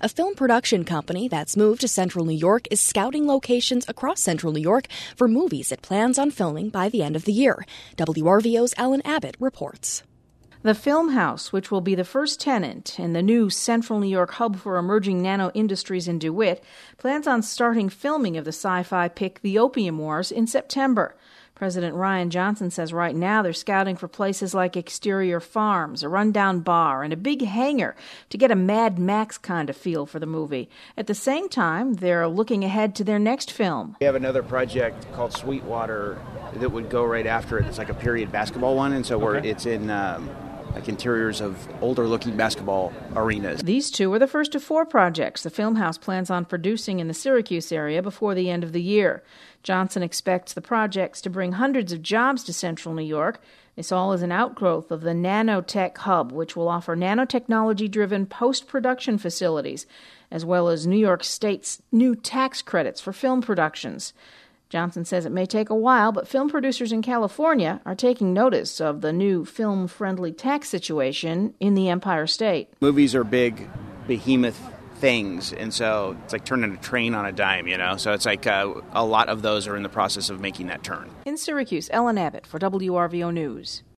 A film production company that's moved to Central New York is scouting locations across Central New York for movies it plans on filming by the end of the year. WRVO's Ellen Abbott reports. The Film House, which will be the first tenant in the new Central New York hub for emerging nano industries in DeWitt, plans on starting filming of the sci-fi pick The Opium Wars in September. President Ryan Johnson says right now they're scouting for places like exterior farms, a rundown bar, and a big hangar to get a Mad Max kind of feel for the movie. At the same time, they're looking ahead to their next film. We have another project called Sweetwater that would go right after it. It's like a period basketball one, and so it's in like interiors of older-looking basketball arenas. These two are the first of 4 projects the Filmhouse plans on producing in the Syracuse area before the end of the year. Johnson expects the projects to bring hundreds of jobs to Central New York. This all is an outgrowth of the Nanotech Hub, which will offer nanotechnology-driven post-production facilities, as well as New York State's new tax credits for film productions. Johnson says it may take a while, but film producers in California are taking notice of the new film-friendly tax situation in the Empire State. Movies are big, behemoth things, and so it's like turning a train on a dime, So it's like a lot of those are in the process of making that turn. In Syracuse, Ellen Abbott for WRVO News.